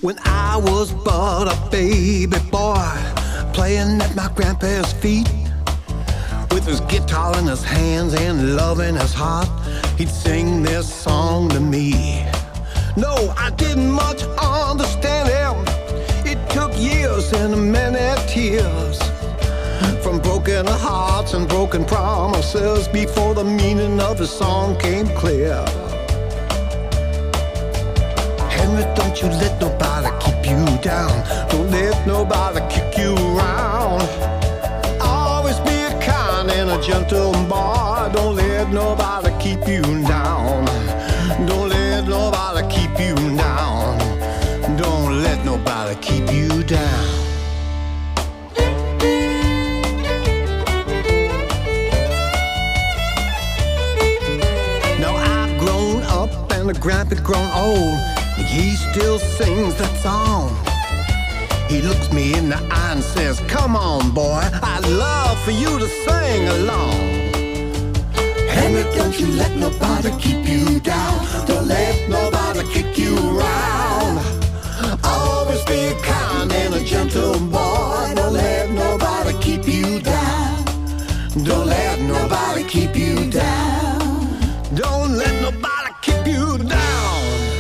When I was but a baby boy, playing at my grandpa's feet, with his guitar in his hands and love in his heart, he'd sing this song to me. No, I didn't much understand him. It took years and many tears, from broken hearts and broken promises, before the meaning of his song came clear. Henry, don't you let nobody keep you down. Don't let nobody kick you around. Always be kind and a gentle boy. Don't let nobody keep you down. Don't let nobody keep you down. Don't let nobody keep you down. Now I've grown up and the grandpa's grown old. He still sings that song. He looks me in the eye and says, come on, boy, I'd love for you to sing along. Henry, don't you let nobody keep you down. Don't let nobody kick you around. Always be kind and a gentle boy. Don't let nobody keep you down. Don't let nobody keep you down. Don't let nobody keep you down.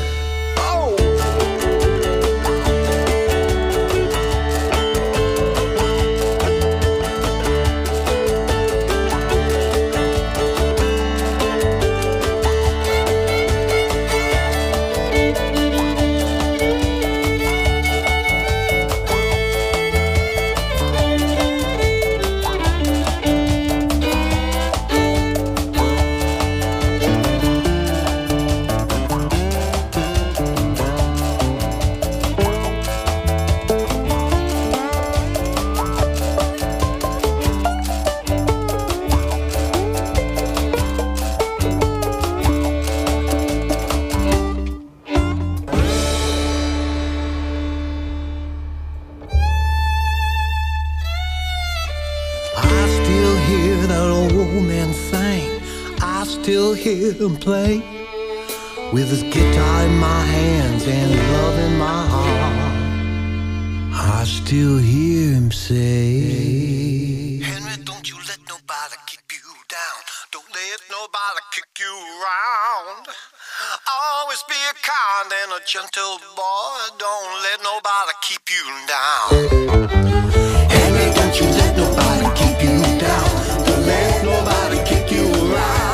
Hear him play with his guitar in my hands and love in my heart. I still hear him say, Henry, don't you let nobody keep you down. Don't let nobody kick you around. Always be a kind and a gentle boy. Don't let nobody keep you down. Henry, don't you let nobody keep you down. Don't let nobody kick you around.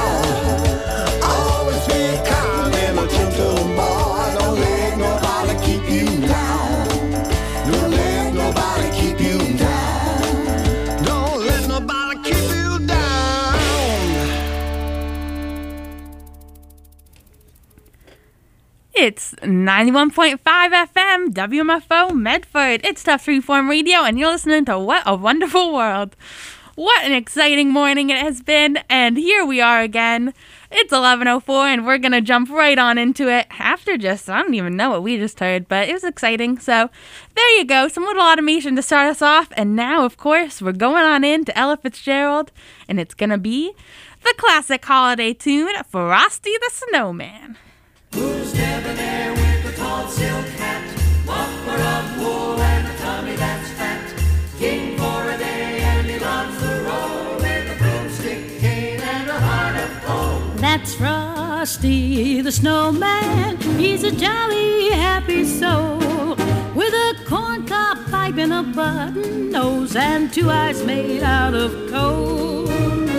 It's 91.5 FM, WMFO, Medford. It's Tough Freeform Radio, and you're listening to What a Wonderful World. What an exciting morning it has been, and here we are again. It's 11:04, and we're going to jump right on into it after just, I don't even know what we just heard, but it was exciting. So there you go, some little automation to start us off, and now, of course, we're going on into Ella Fitzgerald, and it's going to be the classic holiday tune, Frosty the Snowman. Who's debonair with the tall silk hat, muffler of wool and a tummy that's fat, king for a day and he loves the roll with a broomstick cane and a heart of gold. That's Frosty the Snowman, he's a jolly happy soul, with a corncob pipe and a button nose and two eyes made out of coal.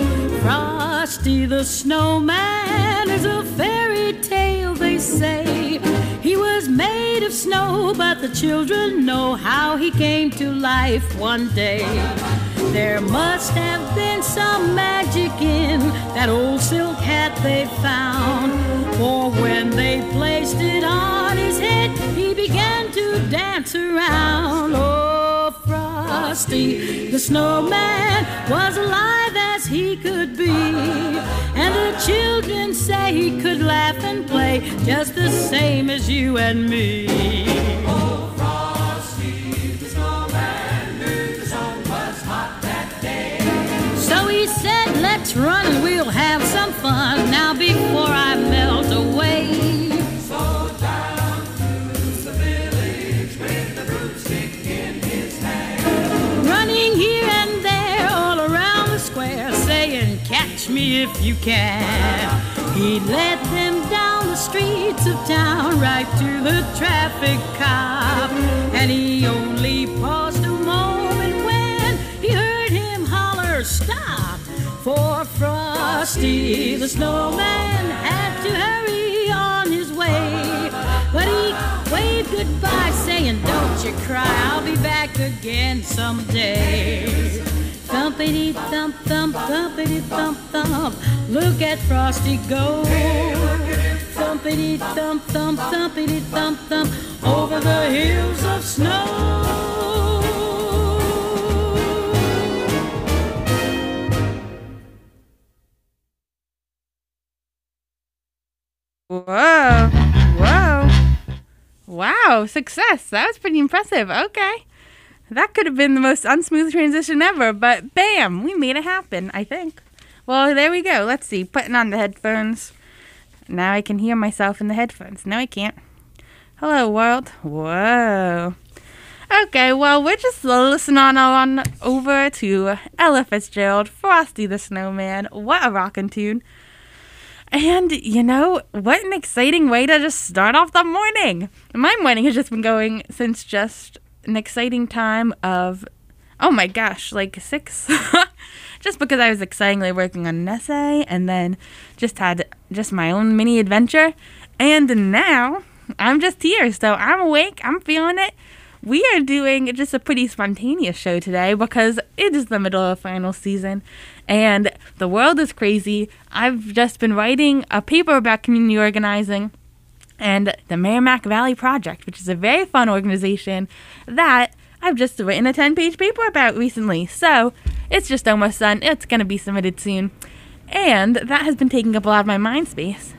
Frosty the Snowman is a fairy tale, they say. He was made of snow, but the children know how he came to life one day. There must have been some magic in that old silk hat they found, for when they placed it on his head, he began to dance around. Oh, Frosty the Snowman was alive as he could be, and the children say he could laugh and play just the same as you and me. Oh, Frosty the Snowman knew the sun was hot that day, so he said, let's run and we'll have some fun now before I melt away. So down to the village if you can. He led them down the streets of town, right to the traffic cop. And he only paused a moment when he heard him holler, "Stop!" For Frosty the Snowman had to hurry on his way. But he waved goodbye, saying, "Don't you cry, I'll be back again someday." Thumpity thump thump, thumpity thump thump, look at Frosty go. Thumpity thump thump, thumpity thump thump, over the hills of snow. Whoa. Whoa. Wow, success. That was pretty impressive. Okay. That could have been the most unsmooth transition ever, but bam, we made it happen, I think. Well, there we go. Let's see. Putting on the headphones. Now I can hear myself in the headphones. No, I can't. Hello, world. Whoa. Okay, well, we're just listening on over to Ella Fitzgerald, Frosty the Snowman. What a rockin' tune. And, you know, what an exciting way to just start off the morning. My morning has just been going since just an exciting time of, oh my gosh, like 6. Just because I was excitingly working on an essay and then just had just my own mini adventure. And now I'm just here. So I'm awake. I'm feeling it. We are doing just a pretty spontaneous show today because it is the middle of final season and the world is crazy. I've just been writing a paper about community organizing and the Merrimack Valley Project, which is a very fun organization that I've just written a 10-page paper about recently. So it's just almost done. It's going to be submitted soon. And that has been taking up a lot of my mind space.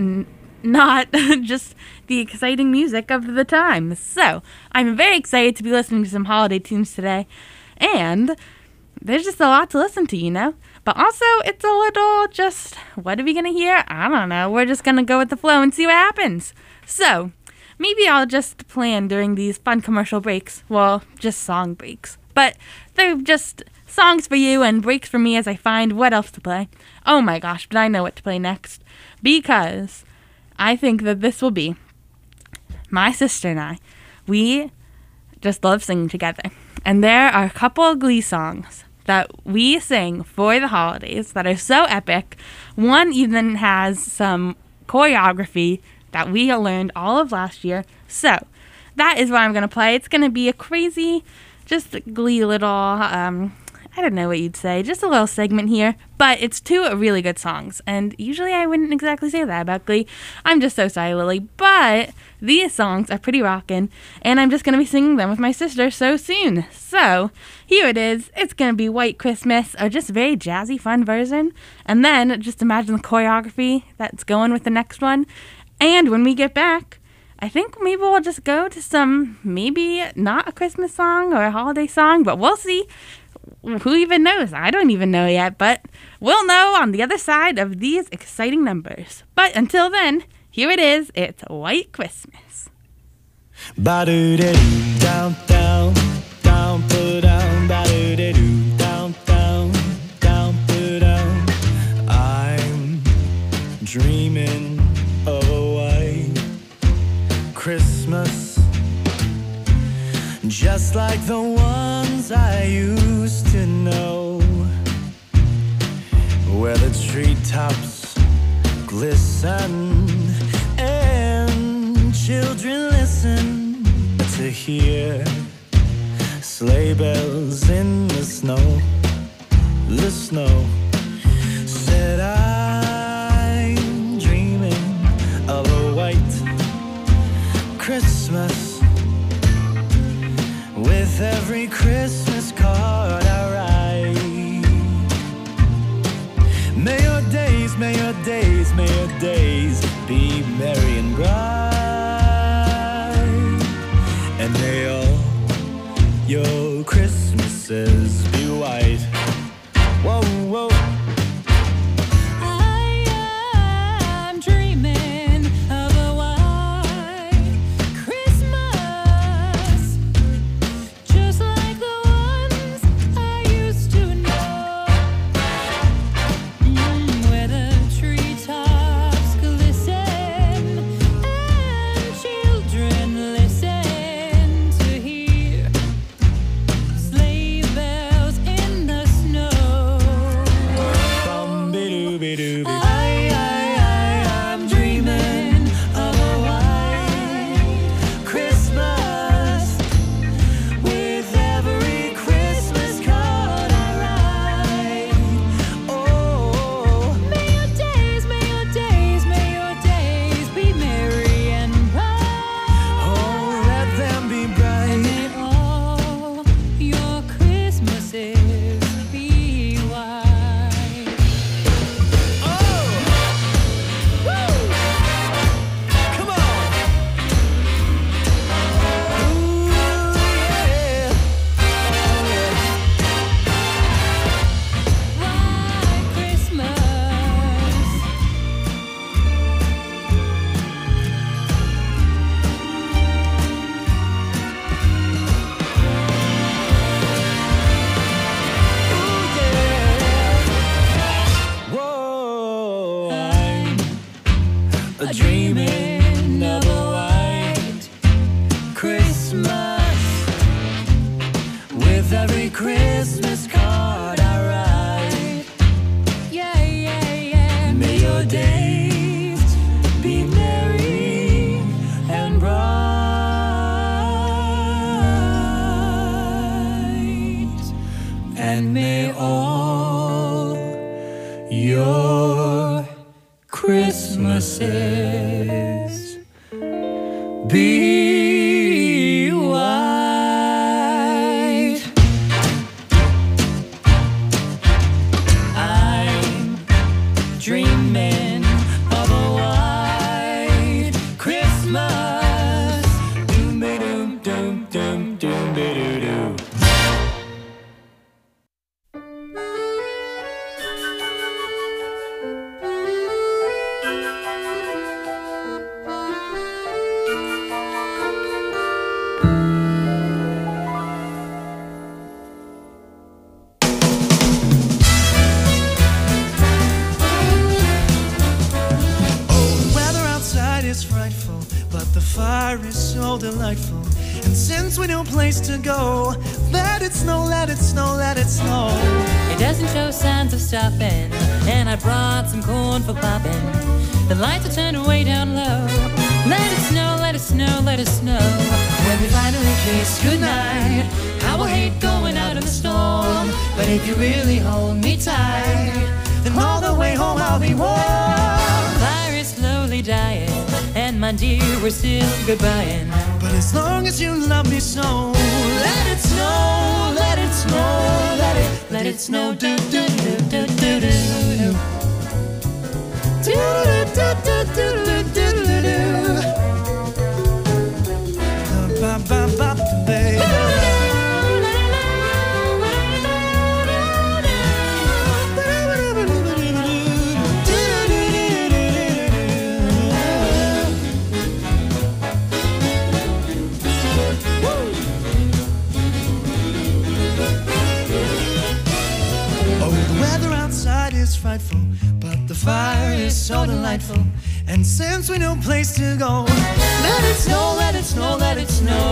Not just the exciting music of the time. So I'm very excited to be listening to some holiday tunes today. And there's just a lot to listen to, you know. But also, it's a little just, what are we going to hear? I don't know. We're just going to go with the flow and see what happens. So maybe I'll just plan during these fun commercial breaks. Well, just song breaks. But they're just songs for you and breaks for me as I find what else to play. Oh my gosh, but I know what to play next. Because I think that this will be my sister and I. We just love singing together. And there are a couple of Glee songs that we sing for the holidays that are so epic. One even has some choreography that we learned all of last year. So that is what I'm going to play. It's going to be a crazy, just Glee little, I don't know what you'd say, just a little segment here, but it's 2 really good songs, and usually I wouldn't exactly say that about Glee. I'm just so sorry, Lily, but these songs are pretty rockin', and I'm just going to be singing them with my sister so soon. So, here it is. It's going to be White Christmas, a just very jazzy, fun version, and then just imagine the choreography that's going with the next one, and when we get back, I think maybe we'll just go to some, maybe not a Christmas song or a holiday song, but we'll see. Who even knows? I don't even know yet, but we'll know on the other side of these exciting numbers. But until then, here it is. It's White Christmas. Ba-do-de-doo, down, down, down, put down, ba-do-de-doo, down, down, down, put down. I'm dreaming of a white Christmas, just like the ones I used to know, where the treetops glisten and children listen to hear sleigh bells in the snow, the snow. Said I'm dreaming of a white Christmas, with every Christmas card I write. May your days, may your days, may your days be merry and bright, and may all your Christmases be white. Whoa, whoa. I'm dreaming of a white Christmas, just like the ones I used to know, Christmas card I write. Yeah, yeah, yeah. May your days be merry and bright, and may all your Christmases be white. I'm dreaming of a white Christmas. Doom-ba-doom-doom-doom-doom-ba-doo-doo. Is frightful, but the fire is so delightful. And since we no place to go, let it snow, let it snow, let it snow. It doesn't show signs of stopping, and I brought some corn for popping. The lights are turned way down low. Let it snow, let it snow, let it snow. When we finally kiss goodnight, I will hate going out in the storm. But if you really hold me tight, then all the way home I'll be warm. Fire is slowly dying, and my dear, we're still goodbying. But as long as you love me so, let it snow, let it snow, let it snow. Do do do do do do. Do do do do do do do. Ba ba ba baby. Is frightful, but the fire is so delightful. And since we no place to go, let it snow, let it snow, let it snow.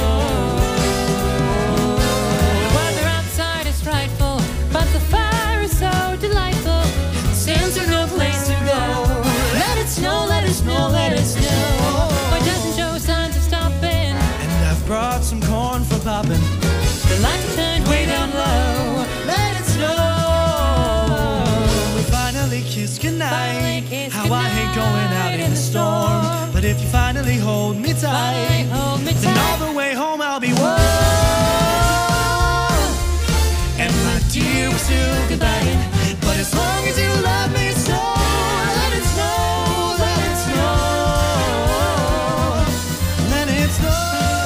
The weather outside is frightful, but the fire is so delightful. Since we no place to go, let it snow, let it snow, let it snow. It doesn't show signs of stopping, and I've brought some corn for popping. The lights are turned way down low. Let it snow. Kiss goodnight. How I hate going out in the storm. But if you finally hold me tight, then all the way home I'll be warm. And my dear, we're still goodbye. But as long as you love me so, let it snow, let it snow, let it snow.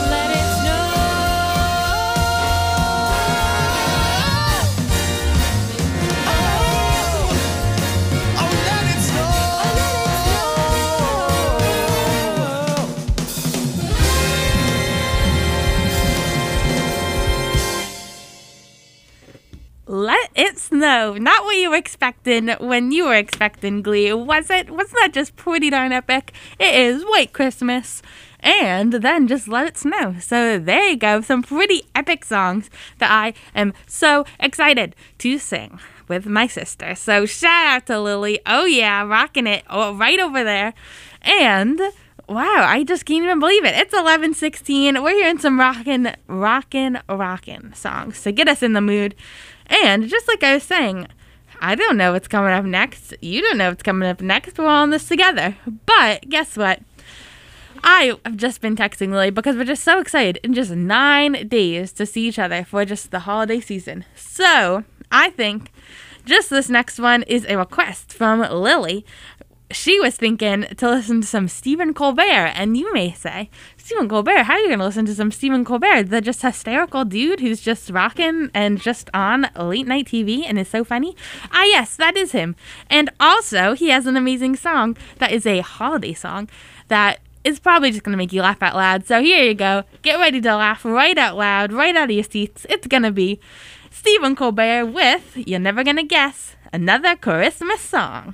Let it snow. Not what you were expecting when you were expecting Glee, was it? Wasn't that just pretty darn epic? It is White Christmas. And then just Let It Snow. So there you go. Some pretty epic songs that I am so excited to sing with my sister. So shout out to Lily. Oh yeah, rocking it right over there. And wow, I just can't even believe it. It's 11:16. We're hearing some rockin' songs to get us in the mood. And just like I was saying, I don't know what's coming up next. You don't know what's coming up next. We're all in this together. But guess what? I have just been texting Lily because we're just so excited in just 9 days to see each other for just the holiday season. So I think just this next one is a request from Lily. She was thinking to listen to some Stephen Colbert, and you may say, Stephen Colbert, how are you going to listen to some Stephen Colbert? The just hysterical dude who's just rocking and just on late night TV and is so funny? Ah, yes, that is him. And also, he has an amazing song that is a holiday song that is probably just going to make you laugh out loud. So here you go. Get ready to laugh right out loud, right out of your seats. It's going to be Stephen Colbert with, you're never going to guess, another Christmas song.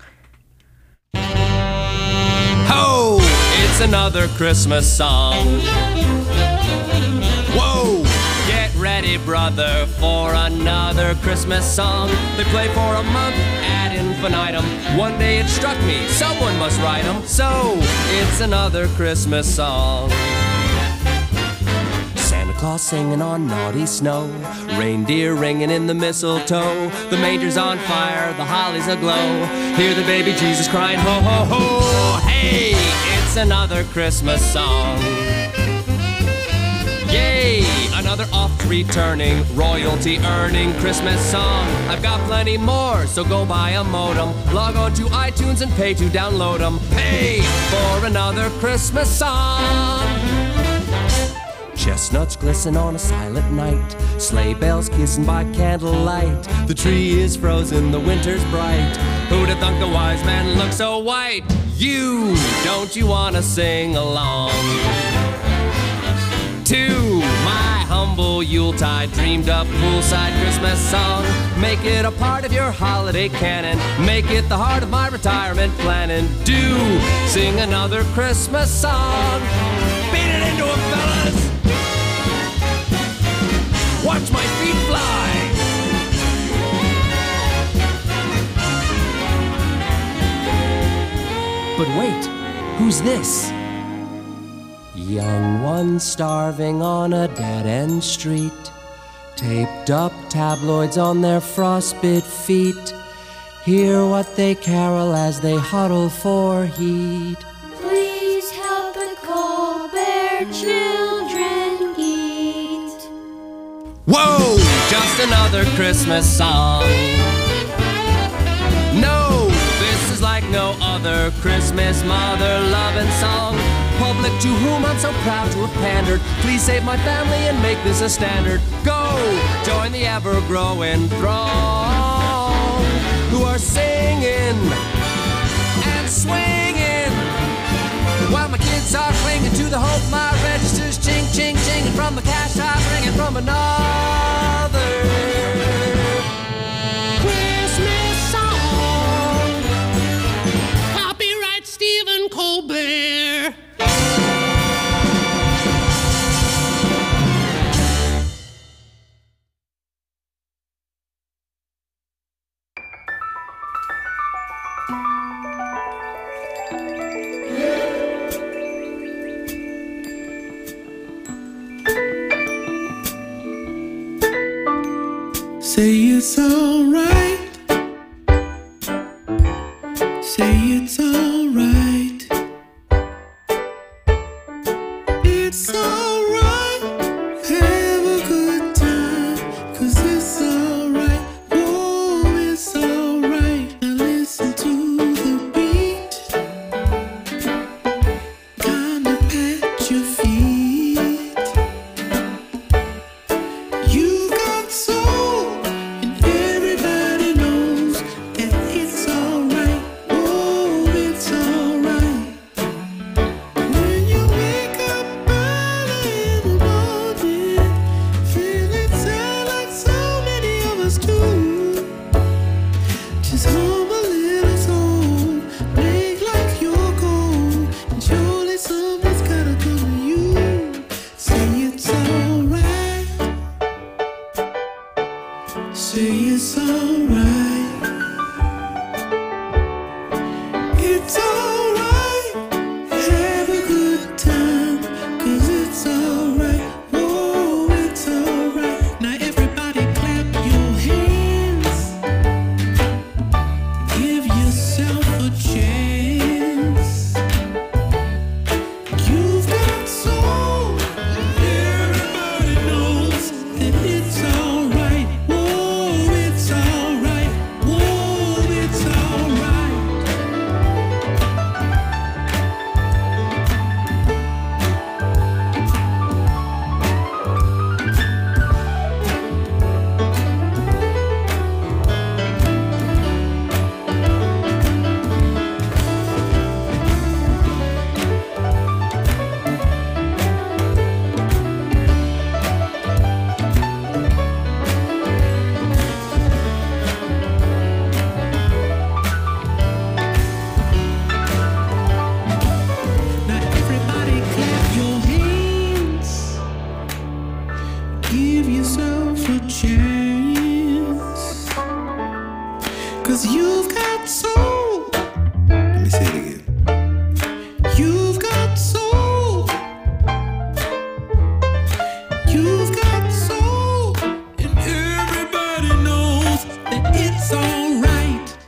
Ho! It's another Christmas song. Whoa! Get ready Hey brother, for another Christmas song. They play for a month ad infinitum. One day it struck me, someone must write them. So, it's another Christmas song. Santa Claus singing on naughty snow, reindeer ringing in the mistletoe, the manger's on fire, the holly's aglow, hear the baby Jesus crying ho ho ho. Hey, it's another Christmas song. Yay, another oft-returning, royalty-earning Christmas song. I've got plenty more, so go buy a modem, log on to iTunes and pay to download them. Pay for another Christmas song. Chestnuts glisten on a silent night, sleigh bells kissing by candlelight. The tree is frozen, the winter's bright. Who'd have thunk the wise man looked so white? You, don't you wanna sing along to my humble Yuletide dreamed up poolside Christmas song? Make it a part of your holiday canon, make it the heart of my retirement planning. Do sing another Christmas song. Beat it into 'em, fellas. Watch my feet fly. But wait, who's this? Young ones starving on a dead-end street, taped up tabloids on their frostbit feet. Hear what they carol as they huddle for heat. Please help the Colbert children eat. Whoa, just another Christmas song. No, this is like no other Christmas mother-loving song. Public to whom I'm so proud to have pandered, please save my family and make this a standard. Go, join the ever-growing throng who are singing and swinging while my kids are clinging to the hope my register's ching, ching, chinging from the cash I'm bringing from another Christmas song. Copyright Stephen Colbert. Say it's alright. Say it's alright. It's alright. Have a good time, 'cause it's alright. Oh, it's alright. Now listen to the beat. Kinda pat your feet. You got soul, and everybody knows that it's alright. Oh, it's alright. When you wake up early in the morning, feeling sad like so many of us do, just hum a little song, make like your goal, and surely something's gotta come to you. Say it's alright. Say it's alright. It's alright. Have a good time, 'cause it's alright. Oh, it's alright. Now everybody clap your hands. Give yourself a chance. You've got soul. Everybody knows that it's alright. Oh, it's alright. Oh, it's alright. Now everybody clap your hands. Give yourself 'cause you've got soul. Let me say it again. You've got soul. You've got soul. And everybody knows that it's alright.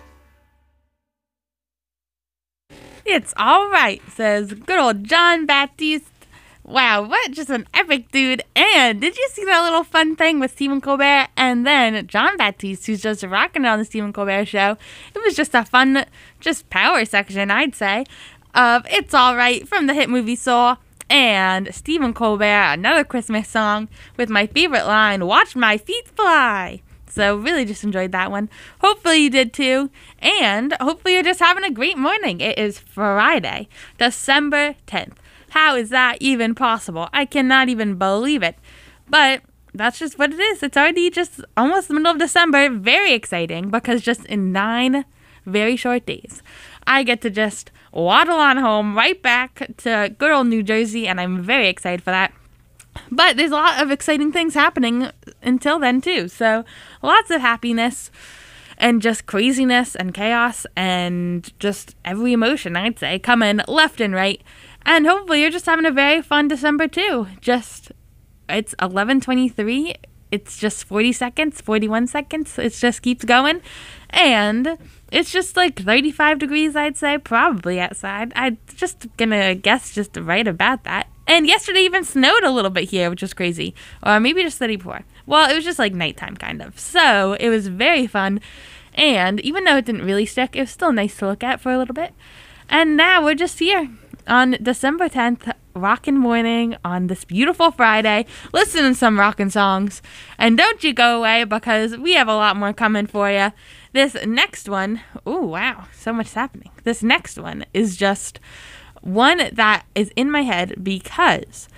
It's all right, says good old John Baptiste. Wow, what just an epic dude. And did you see that little fun thing with Stephen Colbert and then John Baptiste, who's just rocking it on the Stephen Colbert Show? It was just a fun, just power section, I'd say, of It's All Right from the hit movie Soul. And Stephen Colbert, another Christmas song with my favorite line, "Watch my feet fly." So really just enjoyed that one. Hopefully you did too. And hopefully you're just having a great morning. It is Friday, December 10th. How is that even possible? I cannot even believe it. But that's just what it is. It's already just almost the middle of December. Very exciting because just in 9 very short days, I get to just waddle on home right back to good old New Jersey, and I'm very excited for that. But there's a lot of exciting things happening until then too. So lots of happiness and just craziness and chaos and just every emotion, I'd say, coming left and right. And hopefully you're just having a very fun December too. Just, it's 11:23. It's just 40 seconds, 41 seconds. It just keeps going. And it's just like 35 degrees, I'd say, probably outside. I'm just gonna guess just right about that. And yesterday even snowed a little bit here, which was crazy. Or maybe just the day before. Well, it was just like nighttime kind of. So it was very fun. And even though it didn't really stick, it was still nice to look at for a little bit. And now we're just here on December 10th, rockin' morning on this beautiful Friday, listening to some rockin' songs. And don't you go away because we have a lot more coming for you. This next one, oh wow, so much happening. This next one is just one that is in my head because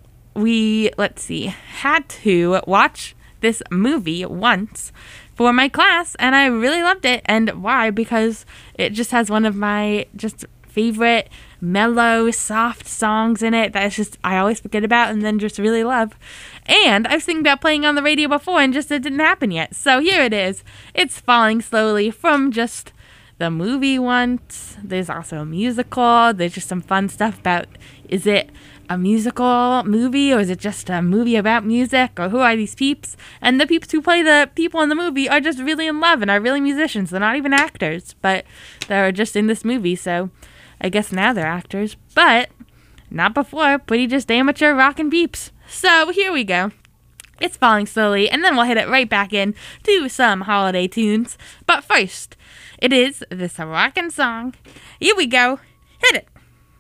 we, had to watch this movie once for my class, and I really loved it. And why? Because it just has one of my just favorite mellow, soft songs in it that is just I always forget about and then just really love. And I was thinking about playing on the radio before and just it didn't happen yet. So here it is. It's Falling Slowly from just the movie once. There's also a musical. There's just some fun stuff about, is it a musical movie or is it just a movie about music, or who are these peeps? And the peeps who play the people in the movie are just really in love and are really musicians. They're not even actors, but they're just in this movie. So I guess now they're actors, but not before. Pretty just amateur rockin' peeps. So here we go. It's Falling Slowly, and then we'll hit it right back in to some holiday tunes. But first, it is this rockin' song. Here we go. Hit it.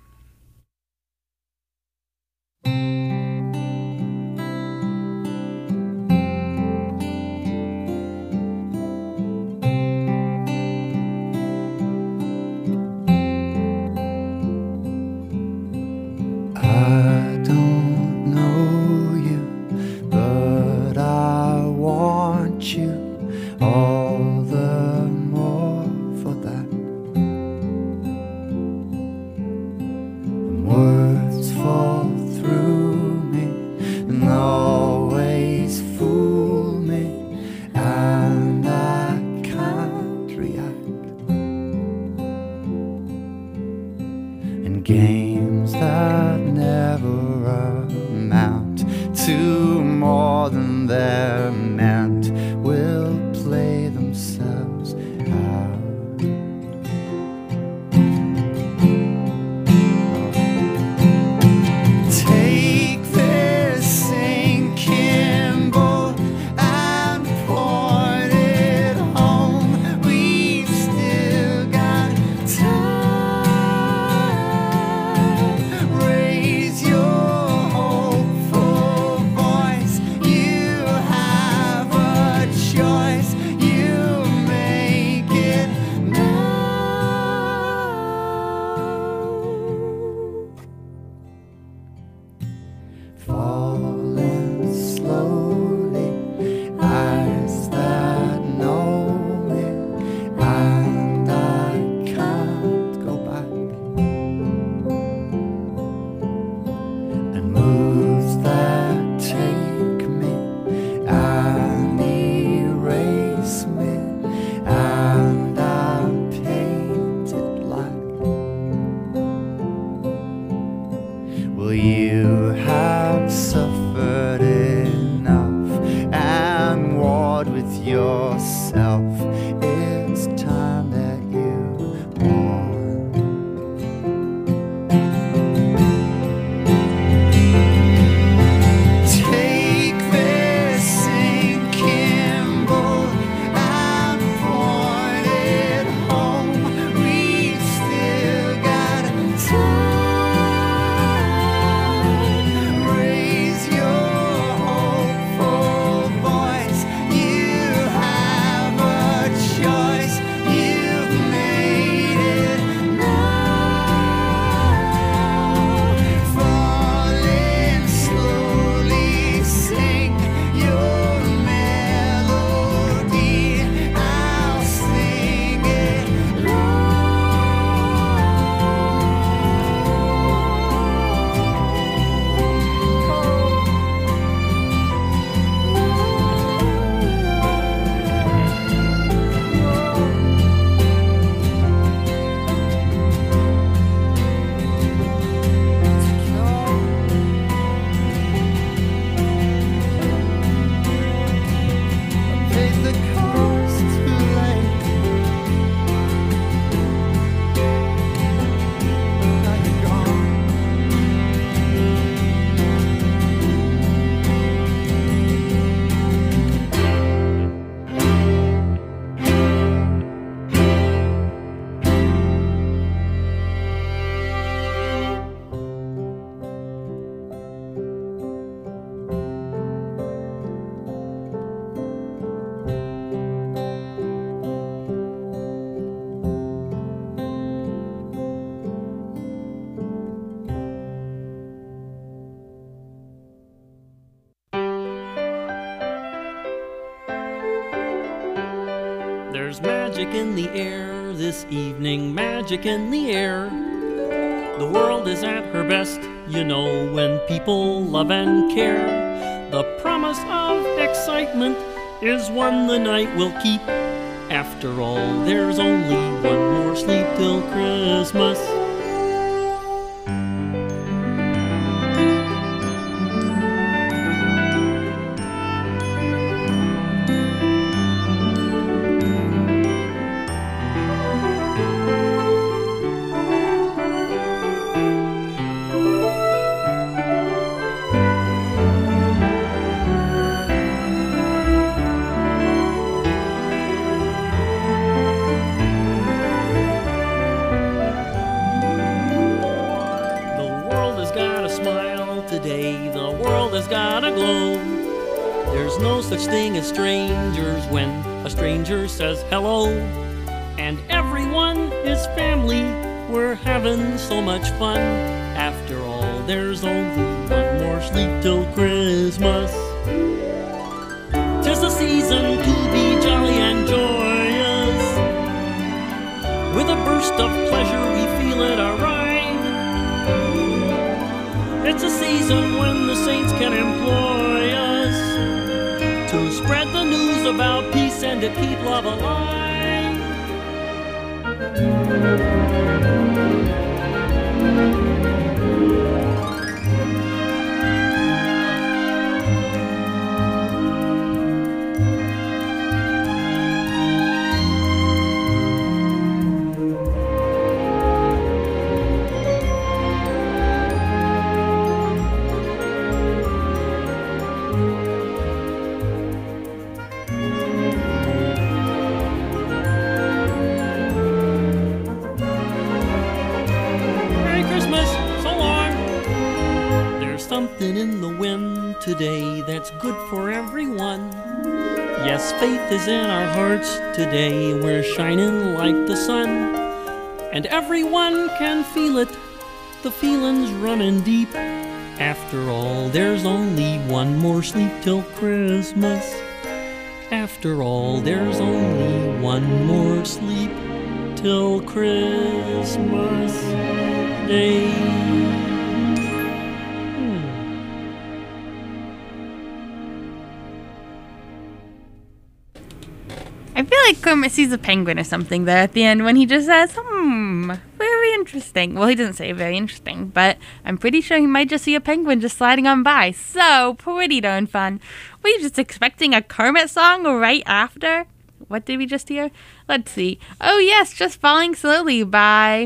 I don't know you, but I want you all the more for that. And words fall through me and always fool me, and I can't react. And games that never amount to more than they're meant will play themselves out. Take this sinking boat and port it home. We've still got time. Raise your hopeful voice. You have a choice. You make it now. Falling slowly, eyes that know me, and I can't go back. And moves that take me and erase me, and There's magic in the air this evening, magic in the air. The world is at her best, you know, when people love and care. The promise of excitement is one the night will keep. After all, there's only one more sleep till Christmas. Such thing as strangers when a stranger says hello. And everyone is family, we're having so much fun. After all, there's only one more sleep till Christmas. 'Tis the season to be jolly and joyous. With a burst of pleasure we feel it arrive. It's a season when the saints can employ us to spread the news about peace and to keep love alive. Something in the wind today that's good for everyone. Yes, faith is in our hearts today. We're shining like the sun, and everyone can feel it. The feeling's running deep. After all, there's only one more sleep till Christmas. After all, there's only one more sleep till Christmas Day. I feel like Kermit sees a penguin or something there at the end when he just says, very interesting. Well, he doesn't say very interesting, but I'm pretty sure he might just see a penguin just sliding on by. So, pretty darn fun. Were you just expecting a Kermit song right after? What did we just hear? Let's see. Oh, yes, Just Falling Slowly by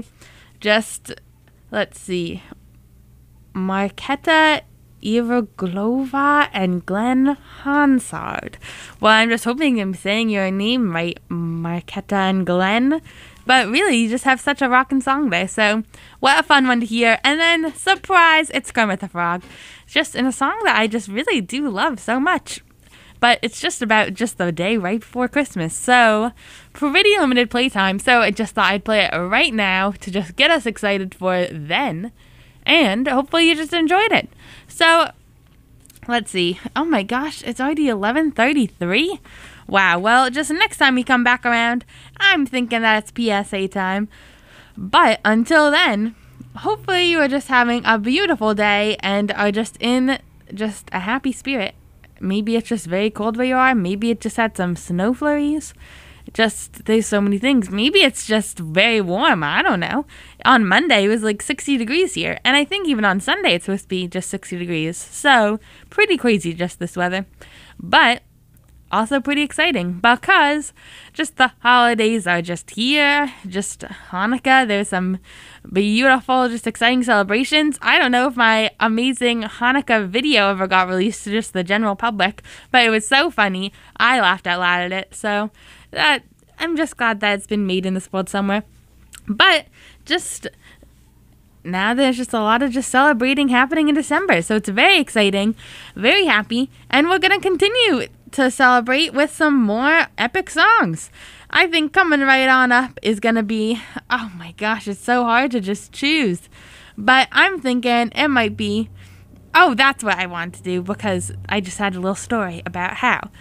Marketa Ivraglova and Glenn Hansard. Well, I'm just hoping I'm saying your name right, Marketa and Glenn. But really, you just have such a rockin' song there. So, what a fun one to hear. And then, surprise, it's Kermit the Frog. Just in a song that I just really do love so much. But it's just about just the day right before Christmas. So, pretty limited playtime. So, I just thought I'd play it right now to just get us excited for then. And hopefully you just enjoyed it. So, let's see. Oh my gosh, it's already 11:33? Wow, well, just next time we come back around, I'm thinking that it's PSA time. But until then, hopefully you are just having a beautiful day and are just in just a happy spirit. Maybe it's just very cold where you are. Maybe it just had some snow flurries. There's so many things. Maybe it's just very warm. I don't know. On Monday, it was like 60 degrees here. And I think even on Sunday, it's supposed to be just 60 degrees. So, pretty crazy just this weather. But also pretty exciting because just the holidays are just here. Just Hanukkah. There's some beautiful, just exciting celebrations. I don't know if my amazing Hanukkah video ever got released to just the general public. But it was so funny. I laughed out loud at it. So, I'm just glad that it's been made in this world somewhere. But just now there's just a lot of just celebrating happening in December. So it's very exciting, very happy, and we're going to continue to celebrate with some more epic songs. I think coming right on up is going to be, oh my gosh, it's so hard to just choose. But I'm thinking it might be, that's what I want to do because I just had a little story about how.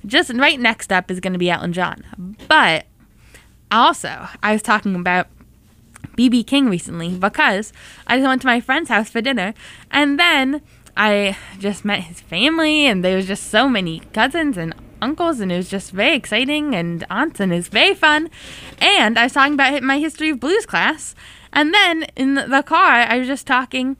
just right next up is going to be Elton John. But also, I was talking about B.B. King recently because I just went to my friend's house for dinner, and then I just met his family, and there was just so many cousins and uncles, and it was just very exciting, and aunts, and it was very fun. And I was talking about my history of blues class, and then in the car I was just talking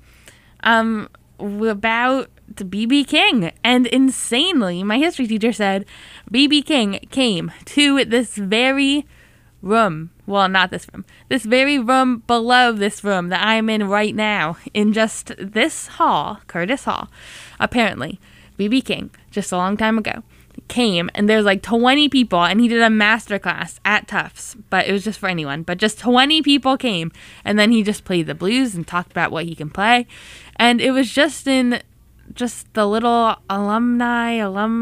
about B.B. King, and insanely my history teacher said B.B. King came to this very room, well, not this room, this very room below this room that I'm in right now, in just this hall, Curtis Hall. Apparently B.B. King, just a long time ago, came, and there's like 20 people, and he did a master class at Tufts, but it was just for anyone, but just 20 people came, and then he just played the blues and talked about what he can play, and it was just in just the little alumni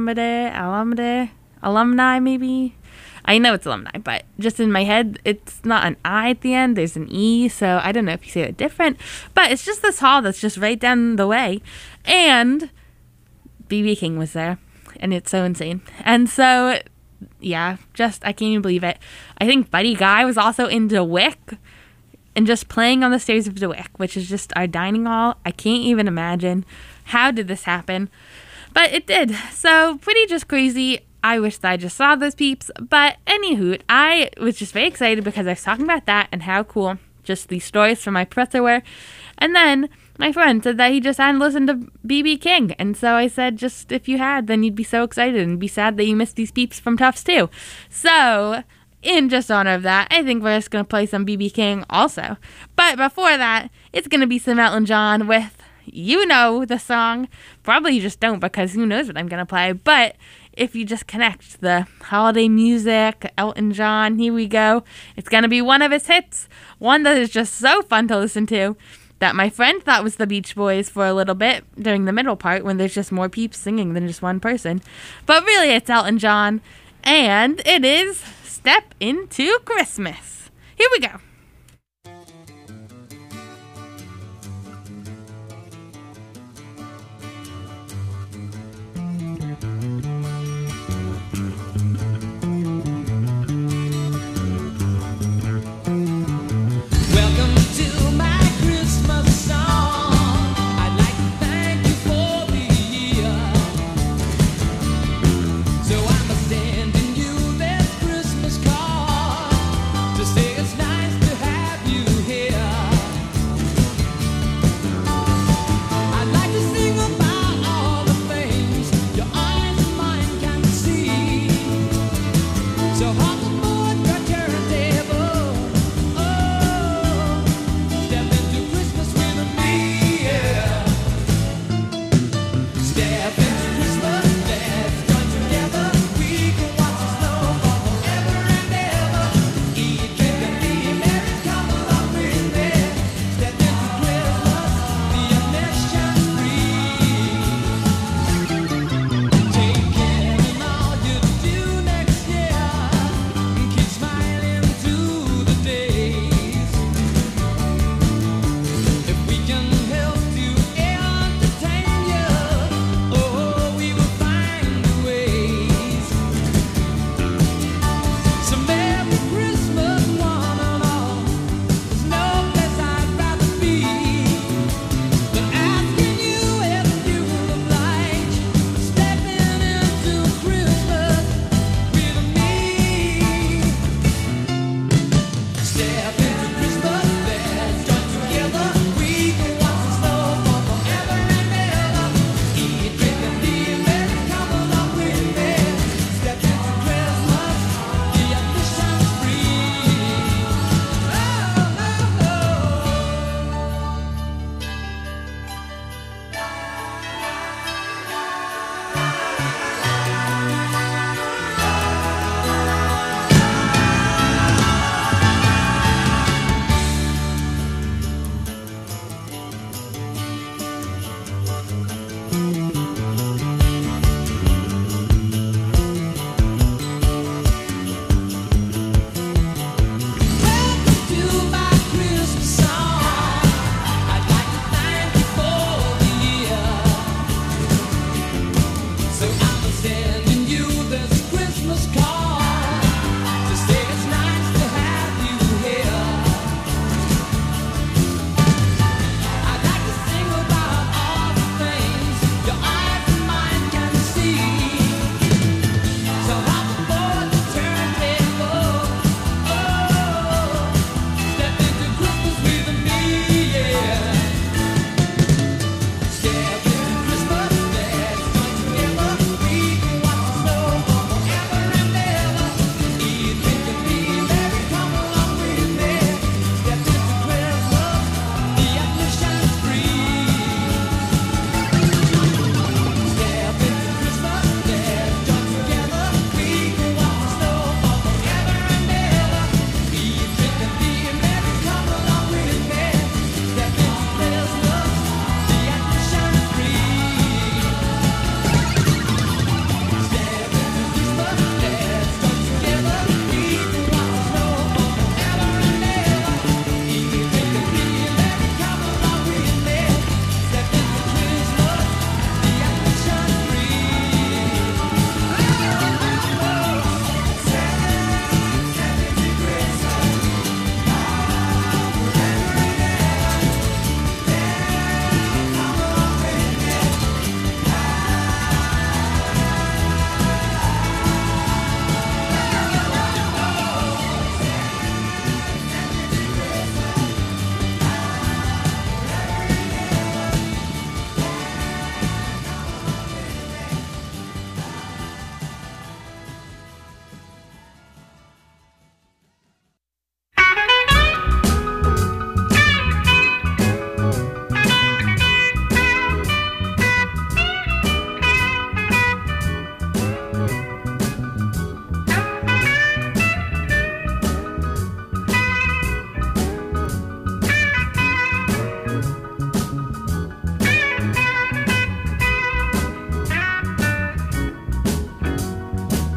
maybe. I know it's alumni, but just in my head, it's not an I at the end, there's an E, so I don't know if you say it different, but it's just this hall that's just right down the way, and B.B. King was there, and it's so insane. And so, yeah, just, I can't even believe it. I think Buddy Guy was also in DeWick, and just playing on the stairs of DeWick, which is just our dining hall. I can't even imagine how did this happen, but it did. So, pretty just crazy. I wish that I just saw those peeps, but anywho, I was just very excited because I was talking about that and how cool just these stories from my professor were. And then my friend said that he just hadn't listened to B.B. King, and so I said, just if you had, then you'd be so excited and be sad that you missed these peeps from Tufts too. So, in just honor of that, I think we're just going to play some B.B. King also. But before that, it's going to be some Elton John with, you know the song. Probably you just don't, because who knows what I'm going to play, but if you just connect the holiday music, Elton John, here we go. It's going to be one of his hits, one that is just so fun to listen to, that my friend thought was the Beach Boys for a little bit during the middle part when there's just more peeps singing than just one person. But really, it's Elton John, and it is Step Into Christmas. Here we go. Welcome to my Christmas song. I'd like to thank you for the year. So I'm sending you this Christmas card to say it's nice to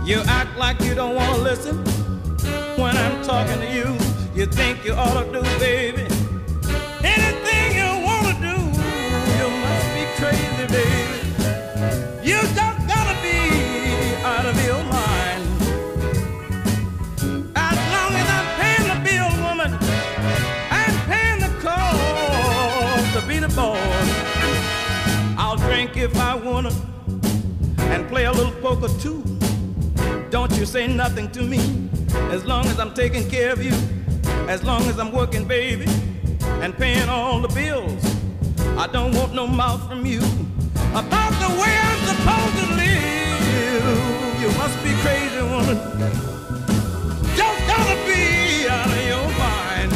You act like you don't want to listen when I'm talking to you. You think you ought to do, baby, anything you want to do. You must be crazy, baby. You just gotta be out of your mind. As long as I'm paying the bill, woman, I'm paying the cost to be the boss. I'll drink if I wanna and play a little poker too. Don't you say nothing to me as long as I'm taking care of you, as long as I'm working, baby, and paying all the bills. I don't want no mouth from you about the way I'm supposed to live. You must be crazy, woman. Just gotta be out of your mind.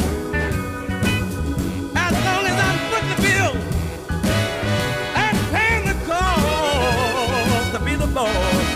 As long as I'm putting the bill and paying the cost to be the boss.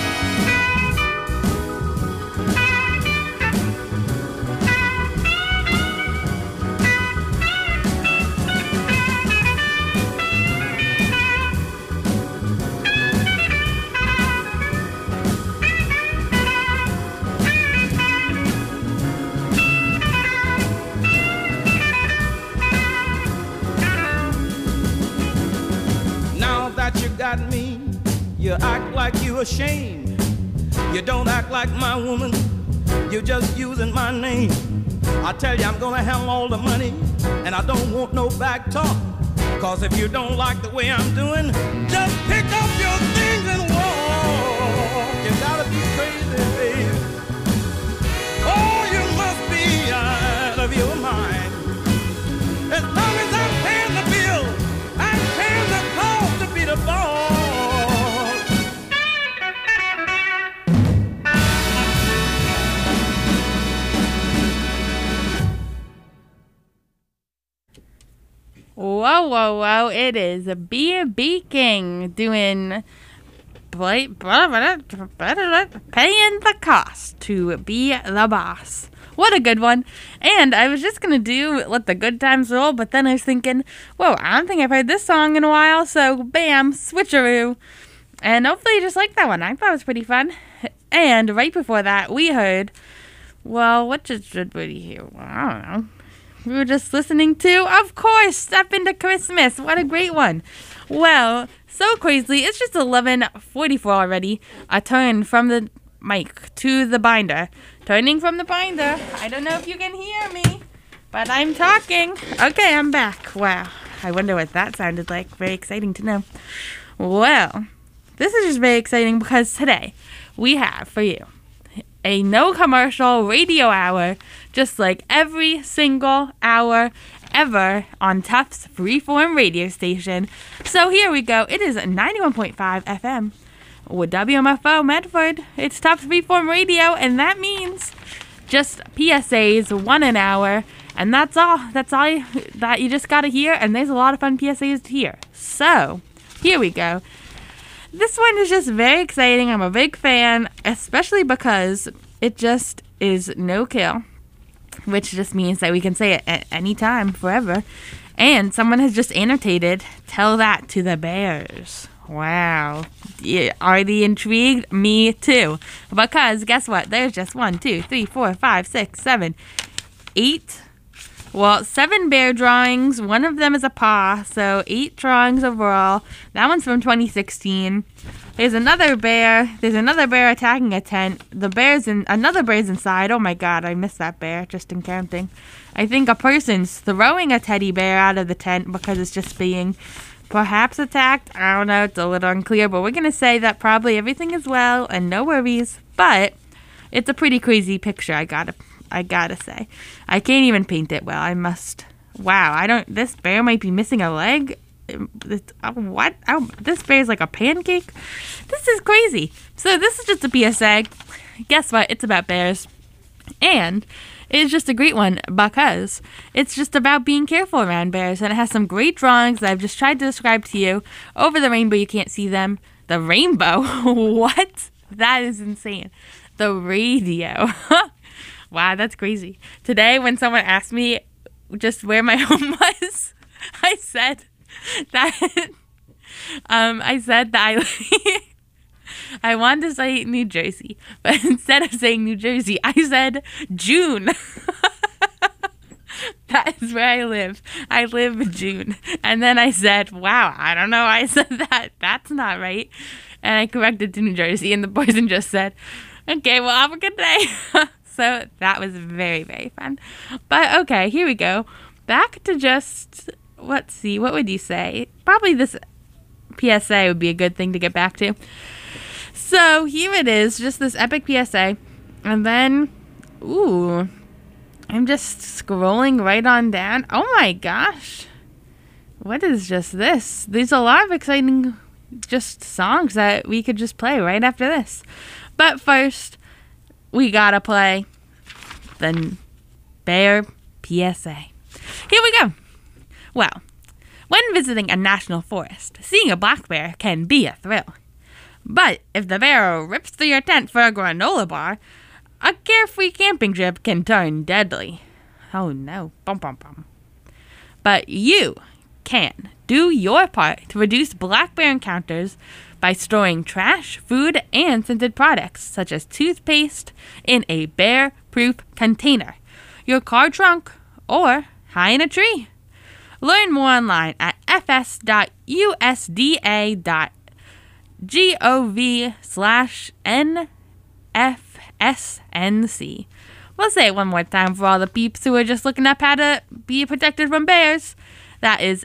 Got me, you act like you ashamed. You don't act like my woman, you're just using my name. I tell you I'm gonna handle all the money, and I don't want no back talk. Cause if you don't like the way I'm doing, just pick up your things and walk. You gotta be crazy, baby. Oh, you must be out of your mind. As long as I'm paying the bill, I'm paying the cost to be the boss. Whoa, whoa, whoa. It is B.B. King doing paying the cost to be the boss. What a good one. And I was just going to do Let the Good Times Roll, but then I was thinking, whoa, I don't think I've heard this song in a while, so bam, switcheroo. And hopefully you just like that one. I thought it was pretty fun. And right before that, we heard, well, what just did we hear? I don't know. We were just listening to, of course, Step Into Christmas. What a great one. Well, so crazily, it's just 11:44 already. A turn from the mic to the binder. Turning from the binder. I don't know if you can hear me, but I'm talking. Okay, I'm back. Wow. I wonder what that sounded like. Very exciting to know. Well, this is just very exciting because today we have for you a no commercial radio hour, just like every single hour ever on Tufts Freeform radio station. So here we go. It is 91.5 FM with WMFO Medford. It's Tufts Freeform radio, and that means just PSAs, one an hour, and that's all. That's all that you just gotta hear, and there's a lot of fun PSAs to hear. So here we go. This one is just very exciting. I'm a big fan, especially because it just is no kill, which just means that we can say it at any time, forever. And someone has just annotated, tell that to the bears. Wow. Yeah, are they intrigued? Me too. Because guess what? There's just 1, 2, 3, 4, 5, 6, 7, 8. Well, 7 bear drawings. One of them is a paw, so 8 drawings overall. That one's from 2016. There's another bear. There's another bear attacking a tent. Another bear's inside. Oh my god, I missed that bear, just in counting. I think a person's throwing a teddy bear out of the tent because it's just being perhaps attacked. I don't know, it's a little unclear, but we're going to say that probably everything is well and no worries. But it's a pretty crazy picture, I gotta say. I can't even paint it well. I must. Wow, this bear might be missing a leg. What? Oh, this bear's like a pancake? This is crazy. So this is just a PSA. Guess what? It's about bears. And it's just a great one because it's just about being careful around bears. And it has some great drawings that I've just tried to describe to you. Over the rainbow, you can't see them. The rainbow? What? That is insane. The radio. Wow, that's crazy. Today, when someone asked me just where my home was, I said that I wanted to say New Jersey, but instead of saying New Jersey, I said June. That is where I live. I live in June. And then I said, wow, I don't know why I said that. That's not right. And I corrected to New Jersey, and the person just said, okay, well, have a good day. So that was very, very fun. But okay, here we go. Back to just, let's see, what would you say? Probably this PSA would be a good thing to get back to. So here it is, just this epic PSA. And then, ooh, I'm just scrolling right on down. Oh my gosh. What is just this? There's a lot of exciting just songs that we could just play right after this. But first, we gotta play the Bear PSA. Here we go. Well, when visiting a national forest, seeing a black bear can be a thrill. But if the bear rips through your tent for a granola bar, a carefree camping trip can turn deadly. Oh no. Bum, bum, bum. But you can do your part to reduce black bear encounters by storing trash, food, and scented products, such as toothpaste, in a bear-proof container, your car trunk, or high in a tree. Learn more online at fs.usda.gov/NFSNC. We'll say it one more time for all the peeps who are just looking up how to be protected from bears. That is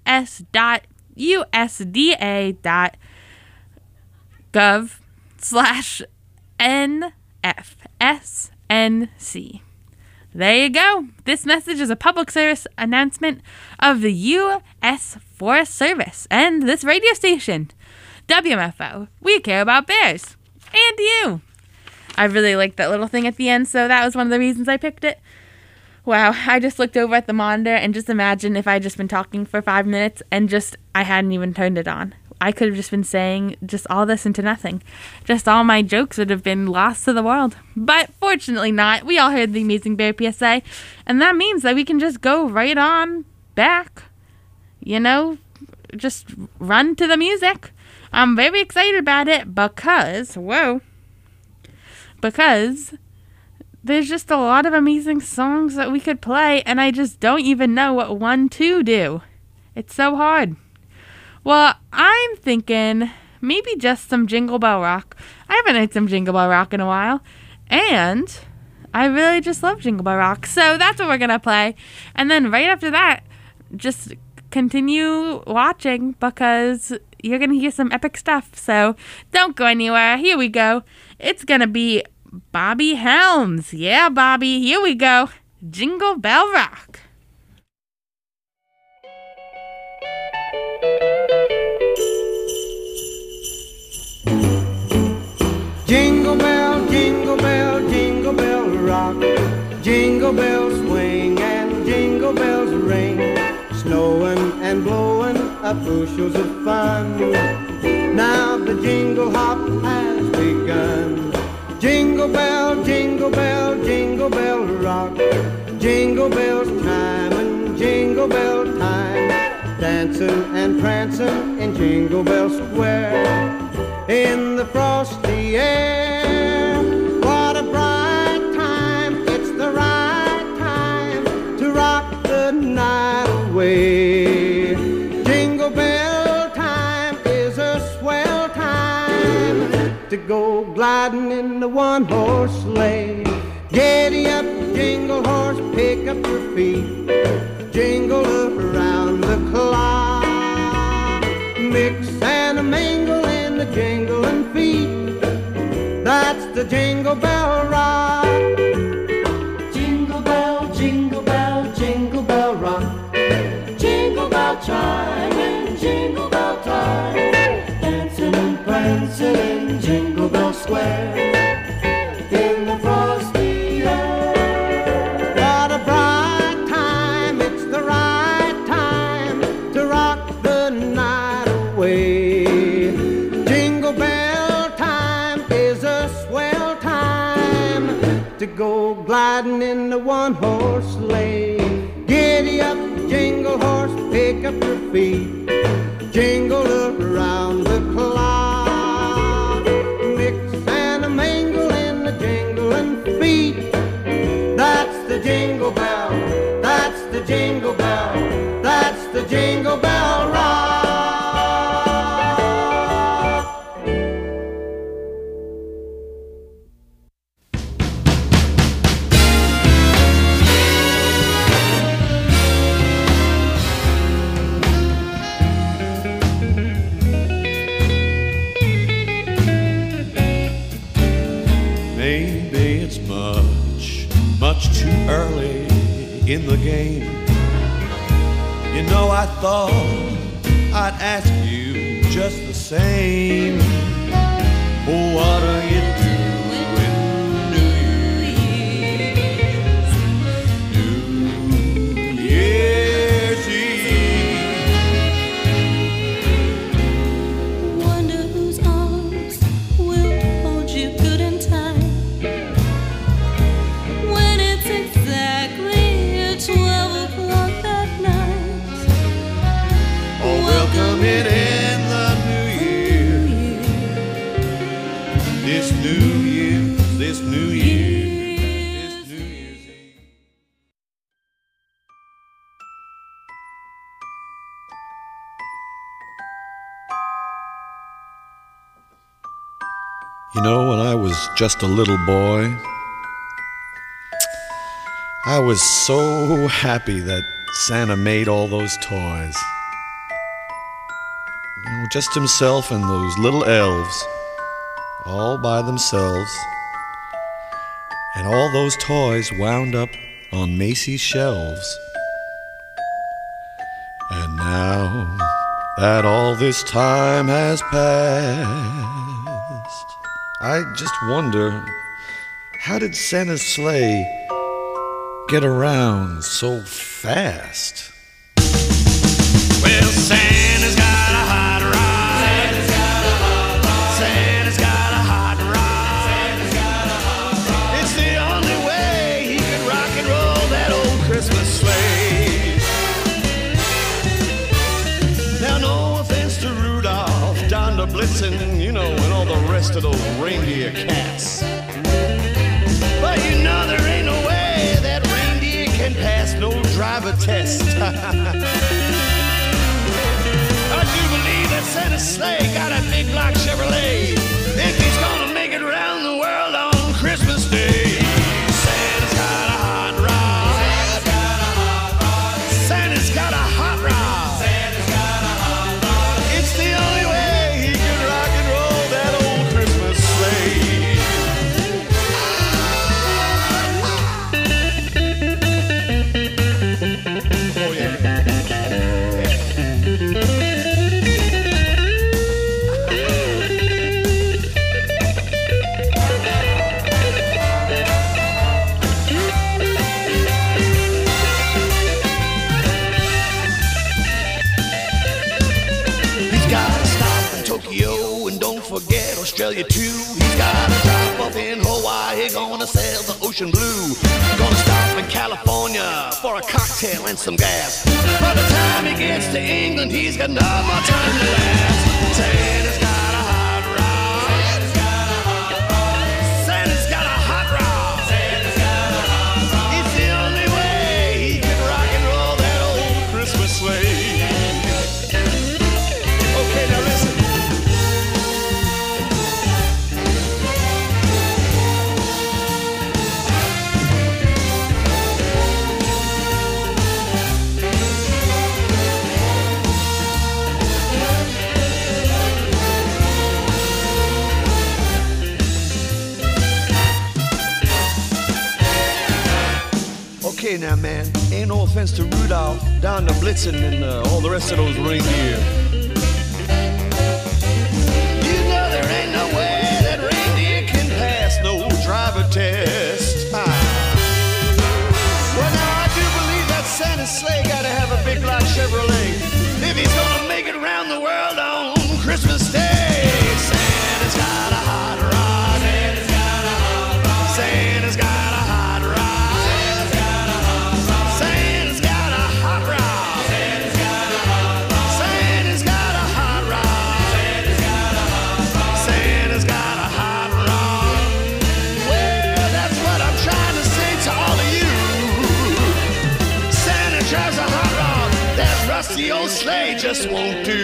fs.usda.gov/NFSNC. There you go. This message is a public service announcement of the U.S. Forest Service and this radio station, WMFO. We care about bears. And you. I really liked that little thing at the end, so that was one of the reasons I picked it. Wow, I just looked over at the monitor and just imagine if I'd just been talking for 5 minutes and I hadn't even turned it on. I could have just been saying just all this into nothing. Just all my jokes would have been lost to the world. But fortunately not. We all heard the Amazing Bear PSA. And that means that we can just go right on back. You know, just run to the music. I'm very excited about it because there's just a lot of amazing songs that we could play, and I just don't even know what one to do. It's so hard. Well, I'm thinking maybe just some Jingle Bell Rock. I haven't heard some Jingle Bell Rock in a while, and I really just love Jingle Bell Rock. So that's what we're going to play. And then right after that, just continue watching because you're going to hear some epic stuff. So don't go anywhere. Here we go. It's going to be Bobby Helms. Yeah, Bobby. Here we go. Jingle Bell Rock. Jingle bell, jingle bell, jingle bell rock. Jingle bells swing and jingle bells ring. Snowing and blowing up bushels of fun. Now the jingle hop has begun. Jingle bell, jingle bell, jingle bell rock. Jingle bells chime and jingle bell time. Dancing and prancing in Jingle Bell Square. In the frosty air, what a bright time. It's the right time to rock the night away. Jingle bell time is a swell time to go gliding in the one-horse sleigh. Giddy up, jingle horse, pick up your feet. Jingle around the clock. Mix and a mingle in the jingling feet. That's the Jingle Bell Rock. Jingle bell, jingle bell, jingle bell rock. Jingle bell chime and jingle bell time. Dancing and prancing in Jingle Bell Square. In the frosty air. What a bright time, it's the right time to rock the night away. Jingle bell time is a swell time to go gliding in the one-horse sleigh. Giddy up, jingle horse, pick up your feet. Jingle around the clock. Maybe it's much too early in the game. You know, I thought I'd ask you just the same. Oh, what are you doing New Year's? New Year's Eve. Wonder whose arms will hold you good and tight when it's exactly 12 o'clock at night. Oh, welcome it in the new year. This New Year's Eve. You know, when I was just a little boy, I was so happy that Santa made all those toys. You know, just himself and those little elves, all by themselves. And all those toys wound up on Macy's shelves. And now that all this time has passed, I just wonder, how did Santa's sleigh get around so fast? Well, Santa's got a hot rod. Santa's got a hot rod. Santa's got a hot rod. Santa's got a hot rod. It's the only way he can rock and roll that old Christmas sleigh. Now, no offense to Rudolph, Don the Blitzen, you know, and all the rest of those reindeer cats. But you know there ain't no way that reindeer can pass no driver test. I do believe that Santa's sleigh got a big block Chevrolet if he's gonna make it around the world on Christmas Day. Santa's got a hot rod. Santa's got a hot rod. Santa's got a hot rod. Santa's got a hot rod. It's the only way he can rock and roll that old Christmas sleigh. Oh yeah. He's gotta stop in Tokyo and don't forget Australia too. He's gotta drop off in Hawaii, gonna sail the ocean blue. Gonna stop in California for a cocktail and some gas. By the time he gets to England, he's got no more time to last. Santa's got a hot rod. Santa's got a hot rod. Santa's got a hot rod. Santa's got a hot rod. It's the only way he can rock and roll that old Christmas sleigh. Okay, now listen. Okay now, man, ain't no offense to Rudolph, Don the Blitzen, and all the rest of those reindeer. You know there ain't no way that reindeer can pass no driver test. Well, now I do believe that Santa's sleigh gotta have a big black Chevrolet if he's gonna make it around the world on Christmas Day. Santa's got a hot rod. Santa's got a hot rod. Santa's got a hot rod. Santa's got a hot rod. Santa's got a hot rod. Santa's got a hot rod. Santa's got a hot rod. Well, that's what I'm trying to say to all of you. Santa drives a hot rod. That rusty old sleigh just won't do.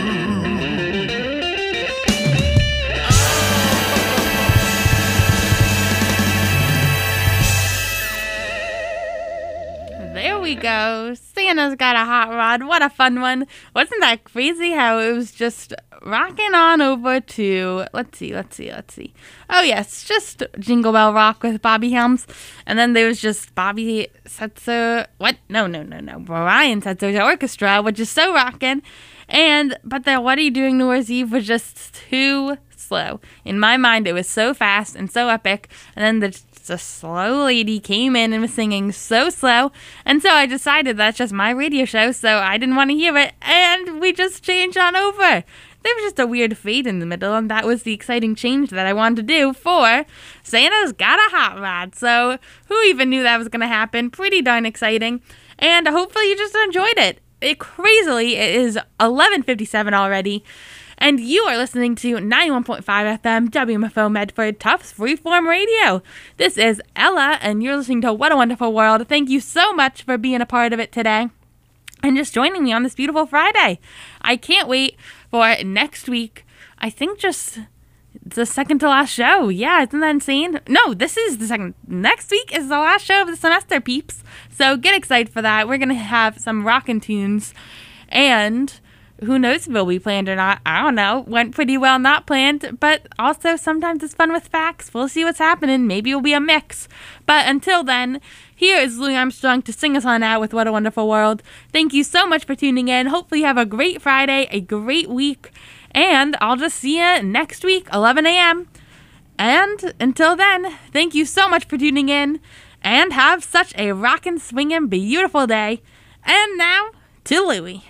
There we go. Santa's got a hot rod. What a fun one. Wasn't that crazy how it was just rocking on over to, let's see. Oh, yes, just Jingle Bell Rock with Bobby Helms. And then there was just Bobby Setzer. What? No. Brian Setzer's orchestra, which is so rocking. But the What Are You Doing New Year's Eve was just too slow. In my mind, it was so fast and so epic. And then the slow lady came in and was singing so slow. And so I decided that's just my radio show, so I didn't want to hear it. And we just changed on over. There was just a weird fade in the middle, and that was the exciting change that I wanted to do for Santa's Got a Hot Rod. So who even knew that was going to happen? Pretty darn exciting. And hopefully you just enjoyed it. Crazily, it is 11:57 already. And you are listening to 91.5 FM WMFO Medford Tufts Freeform Radio. This is Ella, and you're listening to What a Wonderful World. Thank you so much for being a part of it today and just joining me on this beautiful Friday. I can't wait for next week. I think just the second to last show. Yeah, isn't that insane? No, this is the second. Next week is the last show of the semester, peeps. So get excited for that. We're going to have some rockin' tunes, and who knows if it'll be planned or not. I don't know. Went pretty well not planned, but also sometimes it's fun with facts. We'll see what's happening. Maybe it'll be a mix. But until then, here is Louis Armstrong to sing us on out with What a Wonderful World. Thank you so much for tuning in. Hopefully you have a great Friday, a great week, and I'll just see you next week, 11 a.m. And until then, thank you so much for tuning in, and have such a rockin', swingin', beautiful day. And now, to Louis.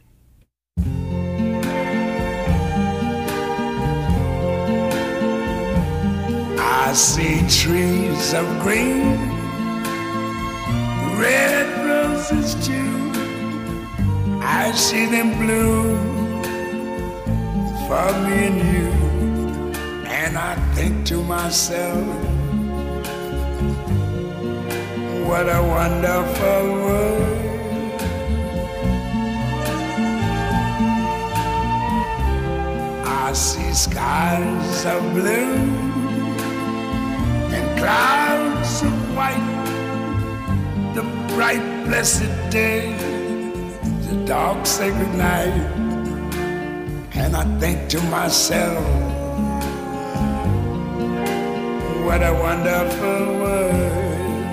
I see trees of green, red roses too. I see them bloom for me and you. And I think to myself, what a wonderful world. I see skies of blue and clouds of white, the bright blessed day, the dark sacred night. And I think to myself, what a wonderful world.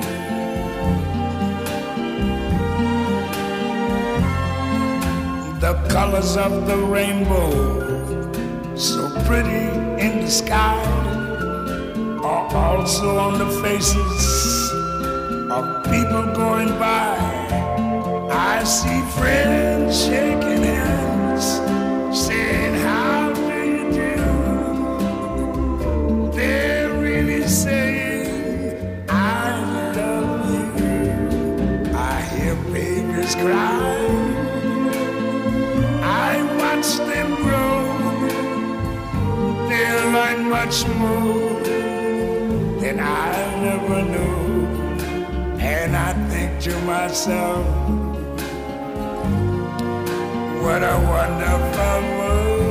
The colors of the rainbow, so pretty in the sky, are also on the faces of people going by. I see friends shaking hands, saying, how do you do? They're really saying, I love you. I hear babies cry, I watch them grow. They'll learn much more than I never knew. And I think to myself, what a wonderful world.